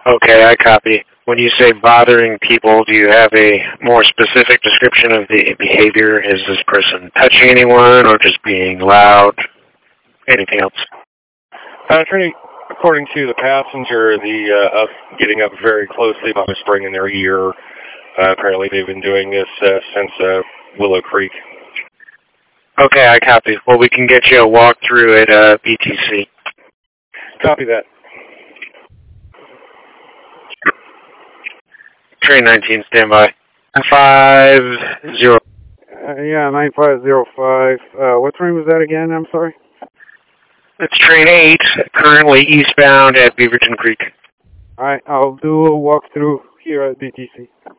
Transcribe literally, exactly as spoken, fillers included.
Okay, I copy. When you say bothering people, do you have a more specific description of the behavior? Is this person touching anyone or just being loud? Anything else? Uh, Trinity, according to the passenger, the uh, up, getting up very closely by whispering in their ear. Uh, apparently they've been doing this uh, since uh, Willow Creek. Okay, I copy. Well, we can get you a walkthrough at uh, B T C. Copy that. Train nineteen, standby. Five zero. Uh, yeah, nine five zero five. Uh, what train was that again? I'm sorry. It's train eight, currently eastbound at Beaverton Creek. All right, I'll do a walkthrough here at B T C.